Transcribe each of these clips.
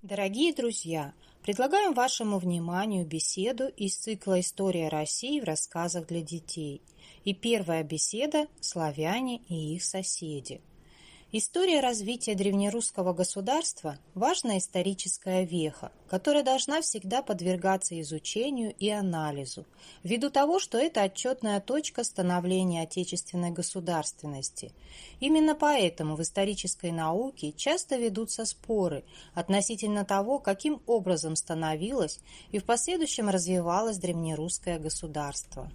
Дорогие друзья, предлагаем вашему вниманию беседу из цикла «История России в рассказах для детей». И первая беседа «Славяне и их соседи». История развития древнерусского государства – важная историческая веха, которая должна всегда подвергаться изучению и анализу, ввиду того, что это отчетная точка становления отечественной государственности. Именно поэтому в исторической науке часто ведутся споры относительно того, каким образом становилось и в последующем развивалось древнерусское государство.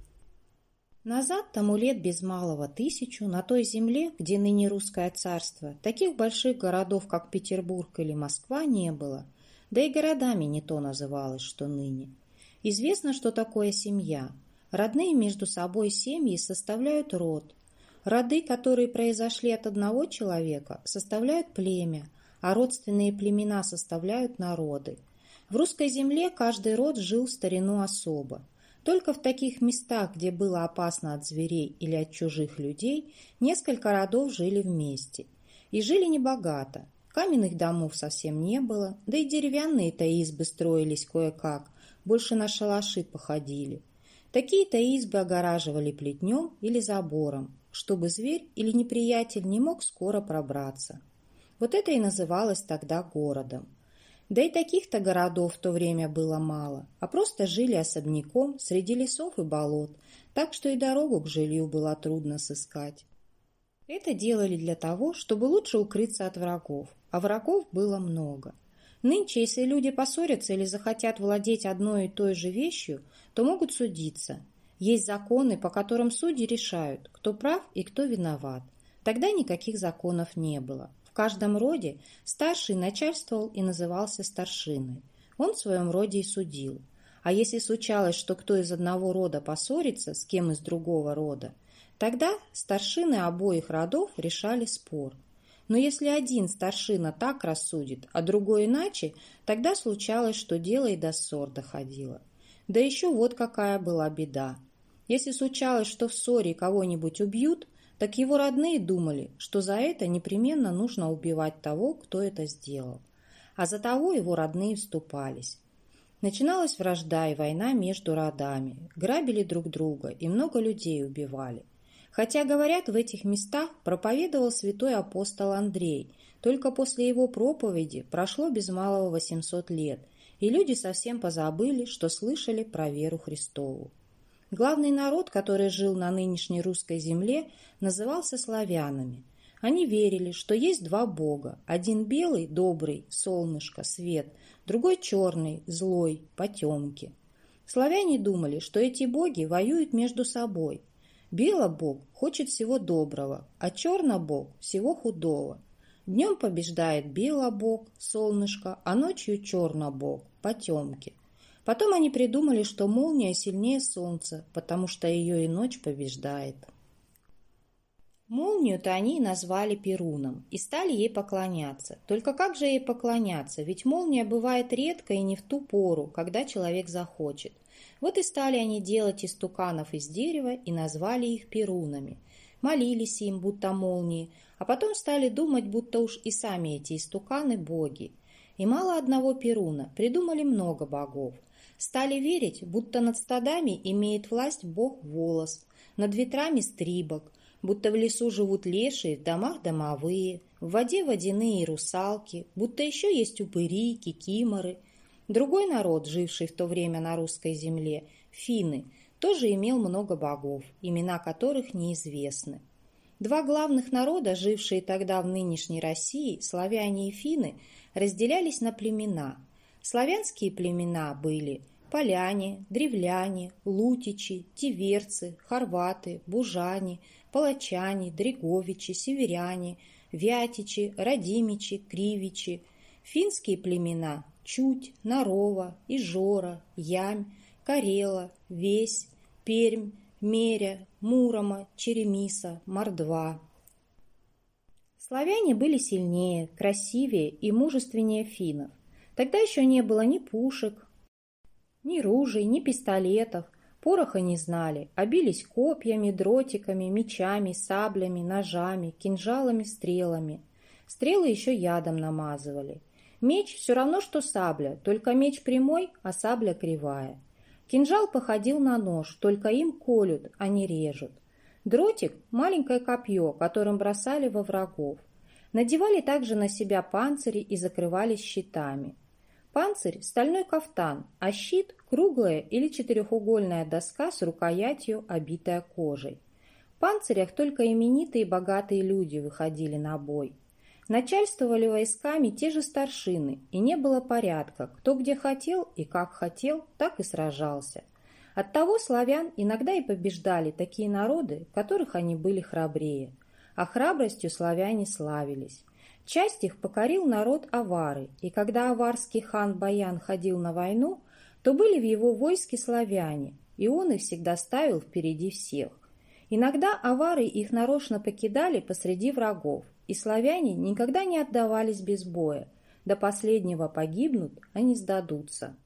Назад, тому лет без малого 1000, на той земле, где ныне русское царство, таких больших городов, как Петербург или Москва, не было, да и городами не то называлось, что ныне. Известно, что такое семья. Родные между собой семьи составляют род. Роды, которые произошли от одного человека, составляют племя, а родственные племена составляют народы. В русской земле каждый род жил в старину особо. Только в таких местах, где было опасно от зверей или от чужих людей, несколько родов жили вместе. И жили небогато. Каменных домов совсем не было, да и деревянные-то избы строились кое-как, больше на шалаши походили. Такие-то избы огораживали плетнем или забором, чтобы зверь или неприятель не мог скоро пробраться. Вот это и называлось тогда городом. Да и таких-то городов в то время было мало, а просто жили особняком среди лесов и болот, так что и дорогу к жилью было трудно сыскать. Это делали для того, чтобы лучше укрыться от врагов, а врагов было много. Нынче, если люди поссорятся или захотят владеть одной и той же вещью, то могут судиться. Есть законы, по которым судьи решают, кто прав и кто виноват. Тогда никаких законов не было. В каждом роде старший начальствовал и назывался старшиной. Он в своем роде и судил. А если случалось, что кто из одного рода поссорится с кем из другого рода, тогда старшины обоих родов решали спор. Но если один старшина так рассудит, а другой иначе, тогда случалось, что дело и до ссор доходило. Да еще вот какая была беда. Если случалось, что в ссоре кого-нибудь убьют, так его родные думали, что за это непременно нужно убивать того, кто это сделал. А за того его родные вступались. Начиналась вражда и война между родами, грабили друг друга и много людей убивали. Хотя, говорят, в этих местах проповедовал святой апостол Андрей, только после его проповеди прошло без малого 800 лет, и люди совсем позабыли, что слышали про веру Христову. Главный народ, который жил на нынешней русской земле, назывался славянами. Они верили, что есть два бога. Один белый, добрый, солнышко, свет, другой черный, злой, потемки. Славяне думали, что эти боги воюют между собой. Белобог хочет всего доброго, а чернобог всего худого. Днем побеждает белобог, солнышко, а ночью чернобог, потемки. Потом они придумали, что молния сильнее солнца, потому что ее и ночь побеждает. Молнию-то они и назвали Перуном и стали ей поклоняться. Только как же ей поклоняться? Ведь молния бывает редко и не в ту пору, когда человек захочет. Вот и стали они делать истуканов из дерева и назвали их Перунами. Молились им, будто молнии, а потом стали думать, будто уж и сами эти истуканы боги. И мало одного Перуна, придумали много богов. Стали верить, будто над стадами имеет власть бог Волос, над ветрами Стрибог, будто в лесу живут лешие, в домах домовые, в воде водяные русалки, будто еще есть упыри, кикиморы. Другой народ, живший в то время на русской земле, финны, тоже имел много богов, имена которых неизвестны. Два главных народа, жившие тогда в нынешней России, славяне и финны, разделялись на племена. Славянские племена были поляне, древляне, лутичи, тиверцы, хорваты, бужане, палачане, дреговичи, северяне, вятичи, радимичи, кривичи. Финские племена – Чуть, Нарова, Ижора, Ямь, Карела, Весь, Пермь, Меря, Мурома, Черемиса, Мордва. Славяне были сильнее, красивее и мужественнее финнов. Тогда еще не было ни пушек, ни ружей, ни пистолетов, пороха не знали, а бились копьями, дротиками, мечами, саблями, ножами, кинжалами, стрелами. Стрелы еще ядом намазывали. Меч все равно, что сабля, только меч прямой, а сабля кривая. Кинжал походил на нож, только им колют, а не режут. Дротик – маленькое копье, которым бросали во врагов. Надевали также на себя панцири и закрывались щитами. Панцирь – стальной кафтан, а щит – круглая или четырехугольная доска с рукоятью, обитая кожей. В панцирях только именитые и богатые люди выходили на бой. Начальствовали войсками те же старшины, и не было порядка, кто где хотел и как хотел, так и сражался. Оттого славян иногда и побеждали такие народы, которых они были храбрее, а храбростью славяне славились. Часть их покорил народ авары, и когда аварский хан Баян ходил на войну, то были в его войске славяне, и он их всегда ставил впереди всех. Иногда авары их нарочно покидали посреди врагов, и славяне никогда не отдавались без боя. До последнего погибнут, а не сдадутся.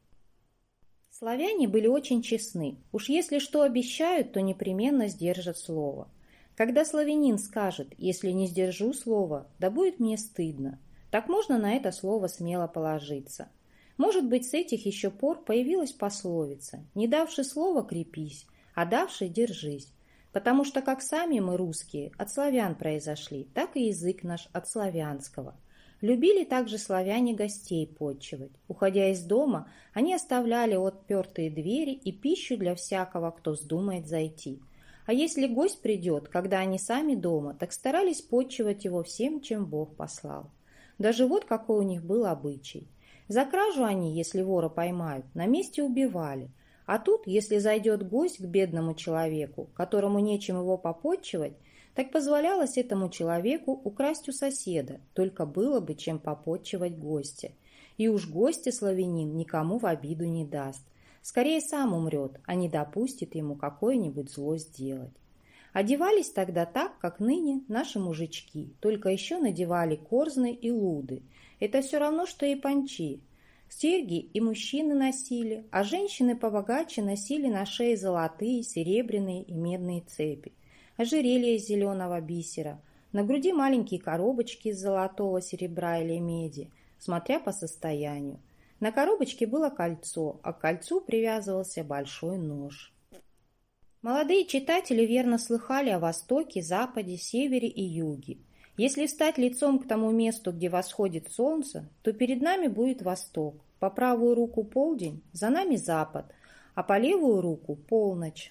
Славяне были очень честны. Уж если что обещают, то непременно сдержат слово. Когда славянин скажет: «Если не сдержу слово, да будет мне стыдно», так можно на это слово смело положиться. Может быть, с этих еще пор появилась пословица: «Не давши слова, крепись, а давши, держись». Потому что как сами мы, русские, от славян произошли, так и язык наш от славянского. Любили также славяне гостей почивать. Уходя из дома, они оставляли отпертые двери и пищу для всякого, кто вздумает зайти. А если гость придет, когда они сами дома, так старались почивать его всем, чем Бог послал. Даже вот какой у них был обычай. За кражу они, если вора поймают, на месте убивали. А тут, если зайдет гость к бедному человеку, которому нечем его попотчевать, так позволялось этому человеку украсть у соседа, только было бы чем попотчевать гостя. И уж гостя славянин никому в обиду не даст. Скорее сам умрет, а не допустит ему какое-нибудь зло сделать. Одевались тогда так, как ныне наши мужички, только еще надевали корзны и луды. Это все равно, что и панчи. Серьги и мужчины носили, а женщины побогаче носили на шее золотые, серебряные и медные цепи, ожерелья из зеленого бисера, на груди маленькие коробочки из золотого, серебра или меди, смотря по состоянию. На коробочке было кольцо, а к кольцу привязывался большой нож. Молодые читатели верно слыхали о Востоке, Западе, Севере и Юге. Если встать лицом к тому месту, где восходит солнце, то перед нами будет восток, по правую руку полдень, за нами запад, а по левую руку полночь.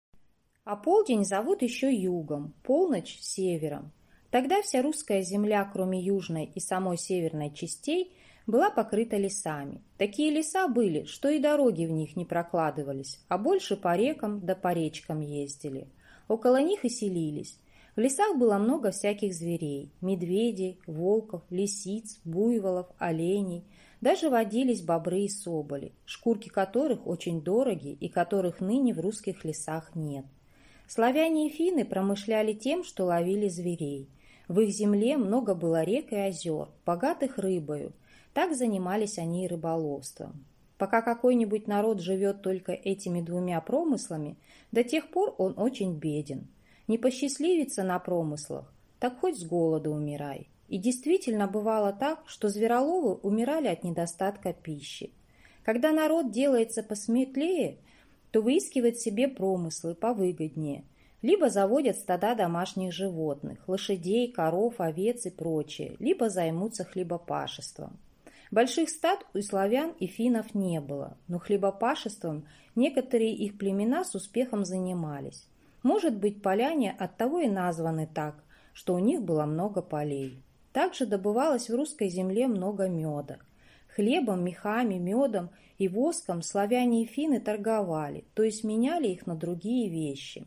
А полдень зовут еще югом, полночь – севером. Тогда вся русская земля, кроме южной и самой северной частей, была покрыта лесами. Такие леса были, что и дороги в них не прокладывались, а больше по рекам да по речкам ездили. Около них и селились. В лесах было много всяких зверей – медведей, волков, лисиц, буйволов, оленей. Даже водились бобры и соболи, шкурки которых очень дороги и которых ныне в русских лесах нет. Славяне и финны промышляли тем, что ловили зверей. В их земле много было рек и озер, богатых рыбою. Так занимались они и рыболовством. Пока какой-нибудь народ живет только этими двумя промыслами, до тех пор он очень беден. Не посчастливится на промыслах, так хоть с голоду умирай. И действительно бывало так, что звероловы умирали от недостатка пищи. Когда народ делается посметлее, то выискивает себе промыслы повыгоднее, либо заводят стада домашних животных, лошадей, коров, овец и прочее, либо займутся хлебопашеством. Больших стад у славян и финнов не было, но хлебопашеством некоторые их племена с успехом занимались. Может быть, поляне оттого и названы так, что у них было много полей. Также добывалось в русской земле много меда. Хлебом, мехами, медом и воском славяне и финны торговали, то есть меняли их на другие вещи.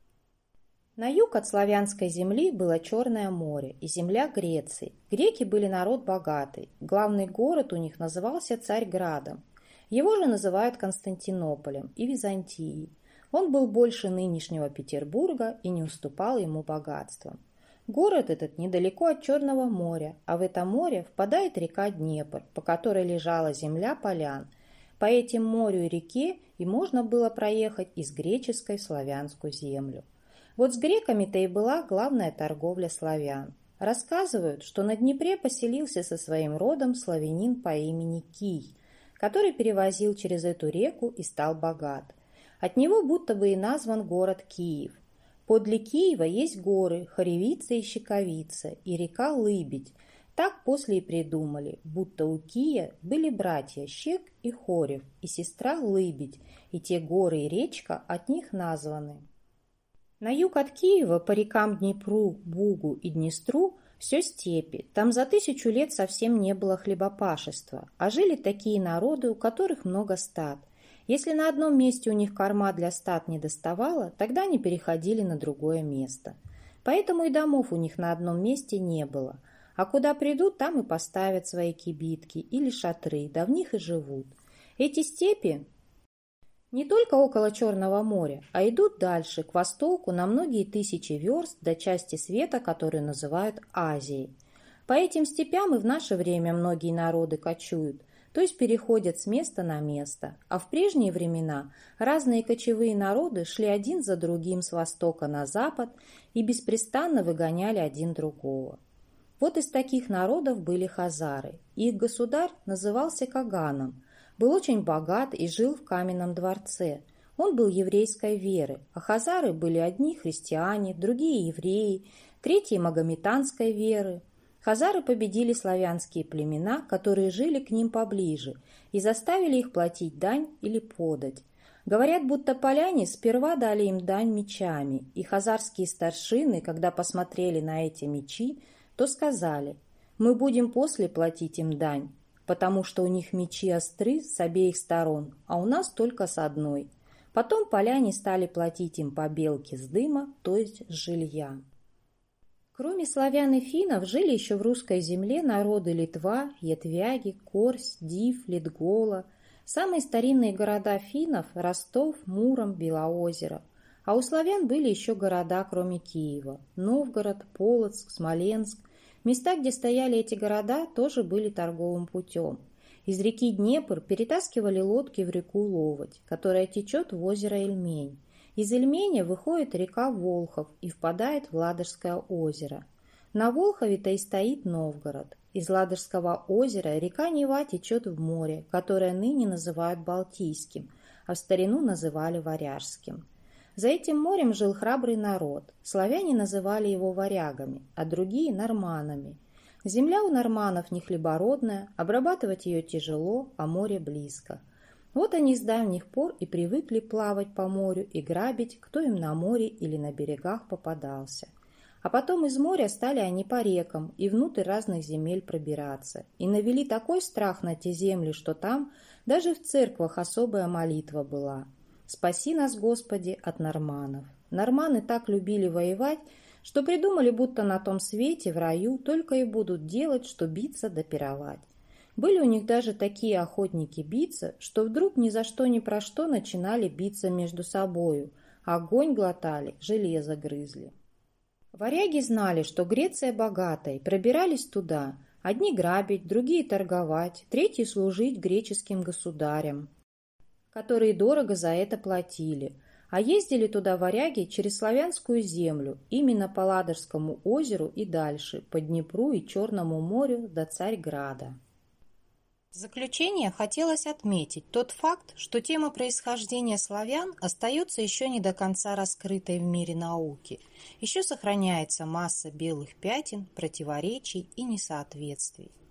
На юг от славянской земли было Черное море и земля Греции. Греки были народ богатый. Главный город у них назывался Царьградом. Его же называют Константинополем и Византией. Он был больше нынешнего Петербурга и не уступал ему богатством. Город этот недалеко от Черного моря, а в это море впадает река Днепр, по которой лежала земля полян. По этим морю и реке и можно было проехать из греческой в славянскую землю. Вот с греками-то и была главная торговля славян. Рассказывают, что на Днепре поселился со своим родом славянин по имени Кий, который перевозил через эту реку и стал богат. От него будто бы и назван город Киев. Подле Киева есть горы Хоревица и Щековица и река Лыбедь. Так после и придумали, будто у Кия были братья Щек и Хорев и сестра Лыбедь, и те горы и речка от них названы. На юг от Киева по рекам Днепру, Бугу и Днестру все степи. Там за 1000 лет совсем не было хлебопашества, а жили такие народы, у которых много стад. Если на одном месте у них корма для стад не доставала, тогда они переходили на другое место. Поэтому и домов у них на одном месте не было. А куда придут, там и поставят свои кибитки или шатры, да в них и живут. Эти степи не только около Черного моря, а идут дальше, к востоку, на многие тысячи верст до части света, которую называют Азией. По этим степям и в наше время многие народы кочуют, то есть переходят с места на место. А в прежние времена разные кочевые народы шли один за другим с востока на запад и беспрестанно выгоняли один другого. Вот из таких народов были хазары. Их государь назывался Каганом, был очень богат и жил в каменном дворце. Он был еврейской веры, а хазары были одни христиане, другие евреи, третьи магометанской веры. Хазары победили славянские племена, которые жили к ним поближе, и заставили их платить дань или подать. Говорят, будто поляне сперва дали им дань мечами, и хазарские старшины, когда посмотрели на эти мечи, то сказали: «Мы будем после платить им дань, потому что у них мечи остры с обеих сторон, а у нас только с одной». Потом поляне стали платить им по белке с дыма, то есть с жилья. Кроме славян и финнов жили еще в русской земле народы Литва, Ятвяги, Корсь, Див, Литгола. Самые старинные города финнов – Ростов, Муром, Белоозеро. А у славян были еще города, кроме Киева – Новгород, Полоцк, Смоленск. Места, где стояли эти города, тоже были торговым путем. Из реки Днепр перетаскивали лодки в реку Ловоть, которая течет в озеро Ильмень. Из Ильменя выходит река Волхов и впадает в Ладожское озеро. На Волхове-то и стоит Новгород. Из Ладожского озера река Нева течет в море, которое ныне называют Балтийским, а в старину называли Варяжским. За этим морем жил храбрый народ. Славяне называли его варягами, а другие – норманами. Земля у норманов не хлебородная, обрабатывать ее тяжело, а море близко. Вот они с давних пор и привыкли плавать по морю и грабить, кто им на море или на берегах попадался. А потом из моря стали они по рекам и внутрь разных земель пробираться. И навели такой страх на те земли, что там даже в церквах особая молитва была: «Спаси нас, Господи, от норманов». Норманы так любили воевать, что придумали, будто на том свете, в раю, только и будут делать, что биться да пировать. Были у них даже такие охотники биться, что вдруг ни за что ни про что начинали биться между собою, огонь глотали, железо грызли. Варяги знали, что Греция богата, и пробирались туда, одни грабить, другие торговать, третьи служить греческим государям, которые дорого за это платили. А ездили туда варяги через славянскую землю, именно по Ладожскому озеру и дальше, по Днепру и Черному морю до Царьграда. В заключение хотелось отметить тот факт, что тема происхождения славян остается еще не до конца раскрытой в мире науки. Еще сохраняется масса белых пятен, противоречий и несоответствий.